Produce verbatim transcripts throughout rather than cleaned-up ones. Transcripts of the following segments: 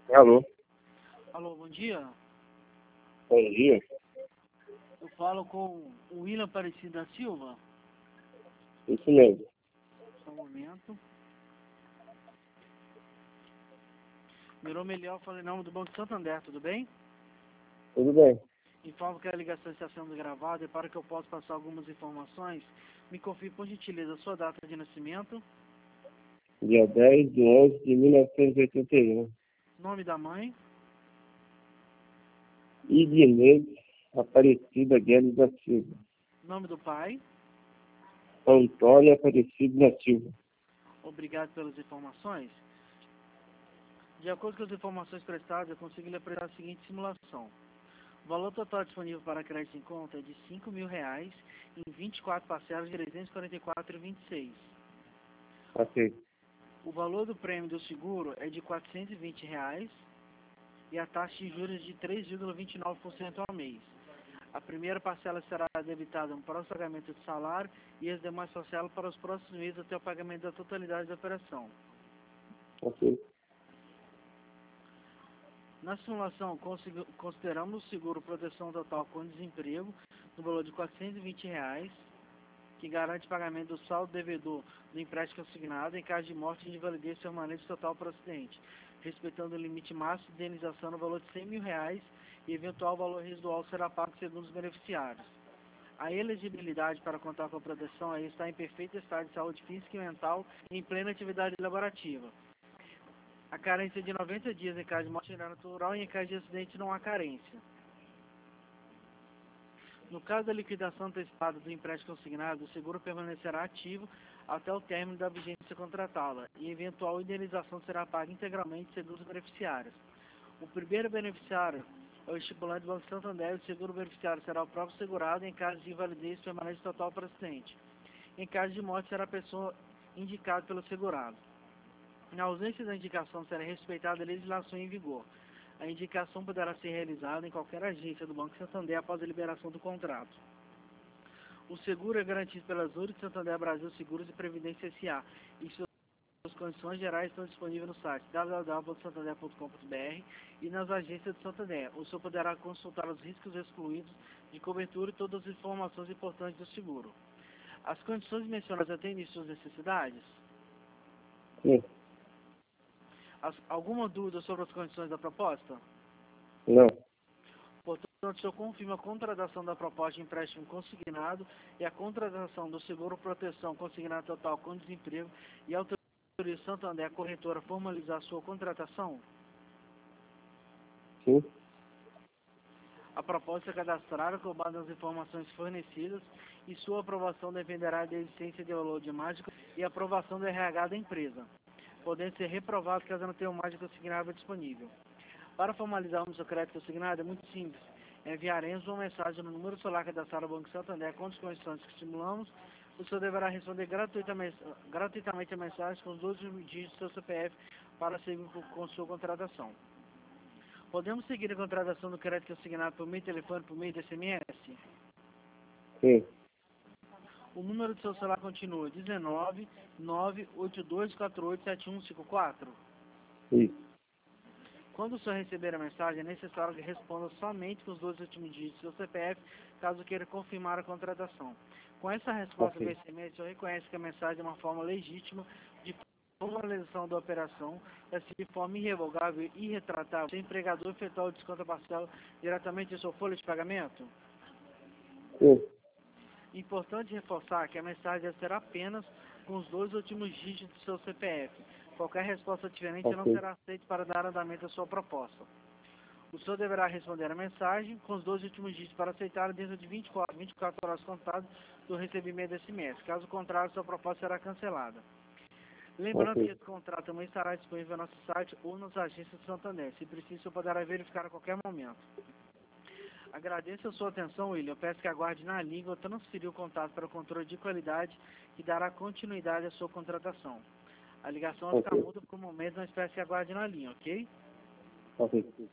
Alô, Alô, bom dia. bom dia. Eu falo com o William Aparecido da Silva. Isso mesmo. Só um momento. Meu nome é Eliel, falei em nome do Banco Santander, tudo bem? Tudo bem. Informo que a ligação está sendo gravada e para que eu possa passar algumas informações, me confirme por gentileza a sua data de nascimento, Dia dez de onze de mil novecentos e oitenta e um. nome da mãe, Idinês Aparecida Guedes da Silva. nome do pai. Antônio Aparecido da Silva. Obrigado pelas informações. De acordo com as informações prestadas, eu consigo lhe apresentar a seguinte simulação. O valor total disponível para crédito em conta é de cinco mil reais em vinte e quatro parcelas de trezentos e quarenta e quatro reais e vinte e seis centavos. Ok. O valor do prêmio do seguro é de quatrocentos e vinte reais e a taxa de juros de três vírgula vinte e nove por cento ao mês. A primeira parcela será debitada no próximo pagamento do salário e as demais parcelas para os próximos meses até o pagamento da totalidade da operação. Ok. Na simulação, consideramos o seguro proteção total com desemprego no valor de quatrocentos e vinte reais, que garante pagamento do saldo devedor do empréstimo consignado em caso de morte e invalidez permanente total por acidente, respeitando o limite máximo de indenização no valor de cem mil reais e eventual valor residual será pago segundo os beneficiários. A elegibilidade para contar com a proteção é estar em perfeito estado de saúde física e mental e em plena atividade laborativa. A carência é de noventa dias em caso de morte natural e em caso de acidente não há carência. No caso da liquidação antecipada do empréstimo consignado, o seguro permanecerá ativo até o término da vigência contratá-la e eventual indenização será paga integralmente segundo os beneficiários. O primeiro beneficiário é o estipulante do Banco Santander e o segundo beneficiário será o próprio segurado em caso de invalidez permanente total para acidente. Em caso de morte, será a pessoa indicada pelo segurado. Na ausência da indicação, será respeitada a legislação em vigor. A indicação poderá ser realizada em qualquer agência do Banco Santander após a liberação do contrato. O seguro é garantido pela Zurich Santander Brasil Seguros e Previdência S A e suas condições gerais estão disponíveis no site w w w ponto santander ponto com ponto b r e nas agências de Santander. O senhor poderá consultar os riscos excluídos de cobertura e todas as informações importantes do seguro. As condições mencionadas atendem suas necessidades? Sim. As, alguma dúvida sobre as condições da proposta? Não. Portanto, o senhor confirma a contratação da proposta de empréstimo consignado e a contratação do seguro proteção consignado total com desemprego e autoriza o Santander a corretora a formalizar a sua contratação? Sim. A proposta é cadastrada com base nas informações fornecidas e sua aprovação dependerá da existência de valor de mágico e aprovação do R H da empresa, podendo ser reprovado caso não tenha um mágico consignado disponível. Para formalizarmos o crédito consignado é muito simples. Enviaremos uma mensagem no número celular cadastrado do Banco Santander com as condições que estimulamos. O senhor deverá responder gratuitamente, gratuitamente a mensagem com os dois dígitos do seu C P F para seguir com sua contratação. Podemos seguir a contratação do crédito consignado por meio de telefone, por meio de S M S? Sim. O número do seu celular continua dezenove, nove oito dois quatro oito sete um cinco quatro. Isso. Quando o senhor receber a mensagem, é necessário que responda somente com os dois últimos dígitos do seu C P F, caso queira confirmar a contratação. Com essa resposta Ok. do S M S, o senhor reconhece que a mensagem é uma forma legítima de formalização da operação, assim de forma irrevogável e irretratável, se o empregador efetuar o desconto parcial diretamente em sua folha de pagamento. Sim. Importante reforçar que a mensagem deve ser apenas com os dois últimos dígitos do seu C P F. Qualquer resposta diferente não Ok. será aceita para dar andamento à sua proposta. O senhor deverá responder a mensagem com os dois últimos dígitos para aceitar dentro de vinte e quatro, vinte e quatro horas contadas do recebimento desse mês. Caso contrário, sua proposta será cancelada. Lembrando Ok. que esse contrato também estará disponível no nosso site ou nas agências de Santander. Se preciso, o senhor poderá verificar a qualquer momento. Agradeço a sua atenção, William. Eu peço que aguarde na língua ou transferir o contato para o controle de qualidade que dará continuidade à sua contratação. A ligação vai ficar Ok. muda por um momento, mas peço que aguarde na linha, ok? Ok.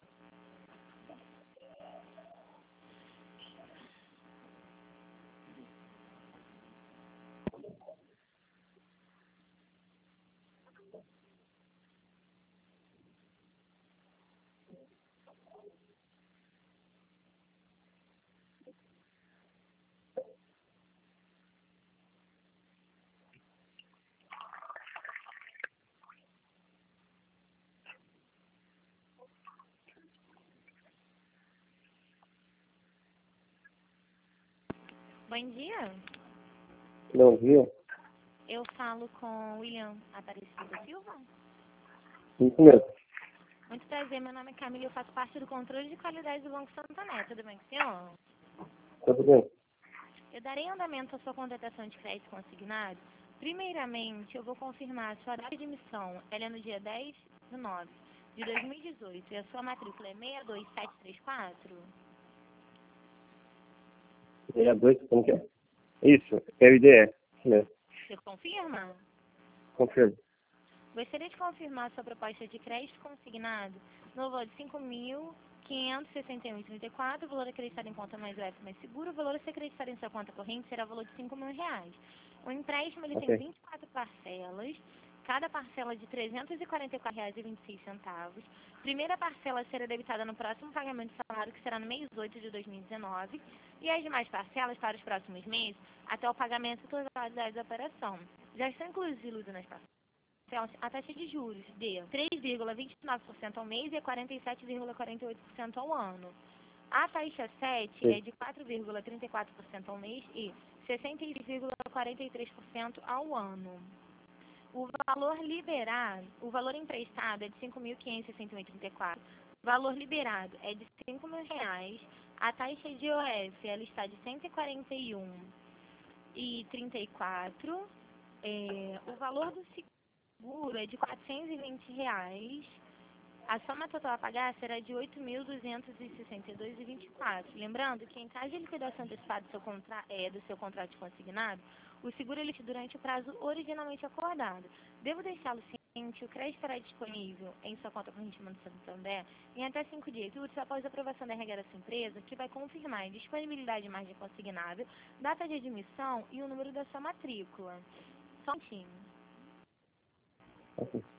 Bom dia. Bom dia. Eu falo com William Aparecido Silva. Isso mesmo. Muito prazer, meu nome é Camila e eu faço parte do controle de qualidade do Banco Santander. Tudo bem com o senhor? Tudo bem? Eu darei andamento à sua contratação de crédito consignado. Primeiramente, eu vou confirmar a sua data de emissão. Ela é no dia dez de nove de dois mil e dezoito e a sua matrícula é seis dois sete três quatro. sessenta e dois, como que é? Isso, é o I D E. Isso mesmo. Você confirma? Confirmo. Gostaria de confirmar sua proposta de crédito consignado no valor de cinco mil quinhentos e sessenta e um reais e trinta e quatro centavos, o valor acreditado em conta mais leve mais seguro, o valor a ser acreditado em sua conta corrente será o valor de cinco mil reais. O empréstimo ele Ok. tem vinte e quatro parcelas, cada parcela de trezentos e quarenta e quatro reais e vinte e seis centavos. Primeira parcela será debitada no próximo pagamento de salário, que será no mês oito de dois mil e dezenove, e as demais parcelas para os próximos meses, até o pagamento total da operação. Já estão incluídos nas parcelas a taxa de juros de três vírgula vinte e nove por cento ao mês e quarenta e sete vírgula quarenta e oito por cento ao ano. A taxa sete Sim. é de quatro vírgula trinta e quatro por cento ao mês e sessenta e seis vírgula quarenta e três por cento ao ano. O valor liberado, o valor emprestado é de cinco mil quinhentos e sessenta e um reais e trinta e quatro centavos. O valor liberado é de cinco mil reais. A taxa de O F ela está de cento e quarenta e um reais e trinta e quatro centavos. É, o valor do seguro é de quatrocentos e vinte reais. A soma total a pagar será de oito mil duzentos e sessenta e dois reais e vinte e quatro centavos. Lembrando que em caso de liquidação antecipada do seu, contra... é, do seu contrato de consignado, o seguro é emitido durante o prazo originalmente acordado. Devo deixá-lo ciente, o crédito estará disponível em sua conta corrente do Santander em até cinco dias úteis após a aprovação da regra da sua empresa, que vai confirmar a disponibilidade de margem consignável, data de admissão e o número da sua matrícula. Só um time. Ok.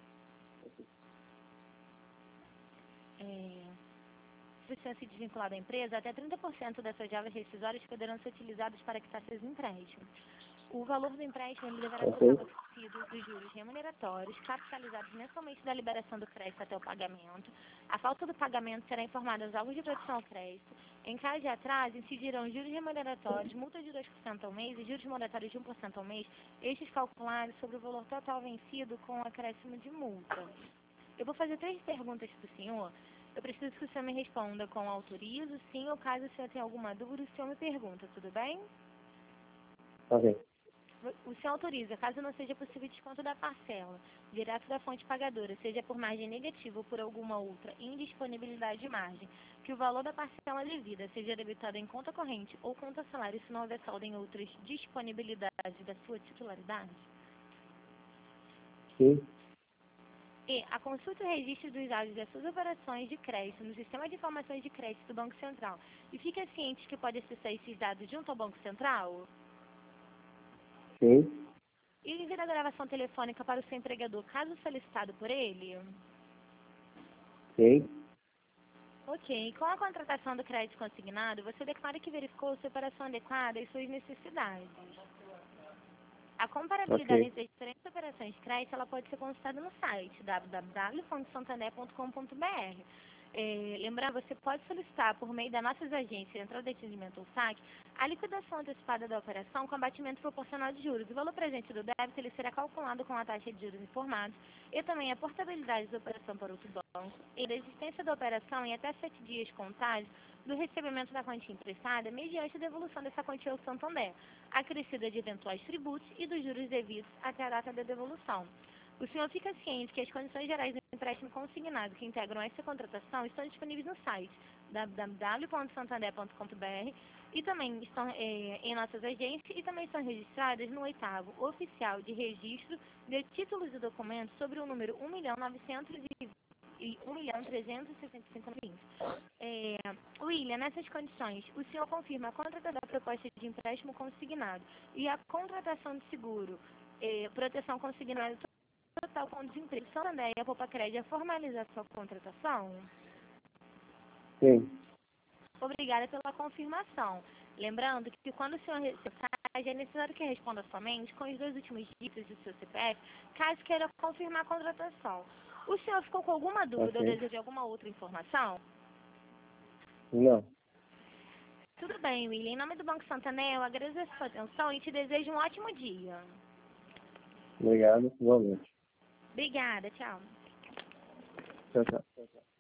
É, se você se desvincular da empresa, até trinta por cento dessas jovens rescisórias poderão ser utilizadas para quitar seus empréstimos. O valor do empréstimo ele deverá ser Ok. abastecido dos juros remuneratórios, capitalizados mensalmente da liberação do crédito até o pagamento. A falta do pagamento será informada aos órgãos de proteção ao crédito. Em caso de atraso, incidirão juros remuneratórios, multa de dois por cento ao mês e juros moratórios de um por cento ao mês, estes calculados sobre o valor total vencido com acréscimo de multa. Eu vou fazer três perguntas para o senhor. Eu preciso que o senhor me responda com autorizo, sim, ou caso o senhor tenha alguma dúvida, o senhor me pergunta, tudo bem? Ok. O senhor autoriza, caso não seja possível desconto da parcela, direto da fonte pagadora, seja por margem negativa ou por alguma outra indisponibilidade de margem, que o valor da parcela devida seja debitado em conta corrente ou conta salário se não houver saldo em outras disponibilidades da sua titularidade? Sim. E a consulta e o registro dos dados das suas operações de crédito no Sistema de Informações de Crédito do Banco Central. E fica ciente que pode acessar esses dados junto ao Banco Central? Sim. E enviar a gravação telefônica para o seu empregador, caso solicitado por ele? Sim. Ok. Com a contratação do crédito consignado, você declara que verificou sua operação adequada e suas necessidades. A comparabilidade Ok. entre as diferentes operações de crédito ela pode ser consultada no site w w w ponto santander ponto com ponto b r. É, lembrar, você pode solicitar por meio das nossas agências, Central de Atendimento ou S A C, a liquidação antecipada da operação com abatimento proporcional de juros. O valor presente do débito ele será calculado com a taxa de juros informados e também a portabilidade da operação para outro banco e da existência da operação em até sete dias contábeis do recebimento da quantia emprestada mediante a devolução dessa quantia ao Santander, acrescida de eventuais tributos e dos juros devidos até a data da devolução. O senhor fica ciente que as condições gerais do empréstimo consignado que integram essa contratação estão disponíveis no site w w w ponto santander ponto com ponto b r e também estão é, em nossas agências e também estão registradas no oitavo oficial de registro de títulos e documentos sobre o número um milhão novecentos e um milhão trezentos e sessenta e cinco mil. É, William, nessas condições, o senhor confirma a contratação da proposta de empréstimo consignado e a contratação de seguro, é, proteção consignada total com desemprego. Santander e a Poupa Crédito a formalizar sua contratação? Sim. Obrigada pela confirmação. Lembrando que quando o senhor receber, é necessário que responda somente com os dois últimos dígitos do seu C P F, caso queira confirmar a contratação. O senhor ficou com alguma dúvida Ok. ou deseja alguma outra informação? Não. Tudo bem, William. Em nome do Banco Santander, eu agradeço a sua atenção e te desejo um ótimo dia. Obrigado, igualmente. Obrigada, tchau. Tchau, tchau.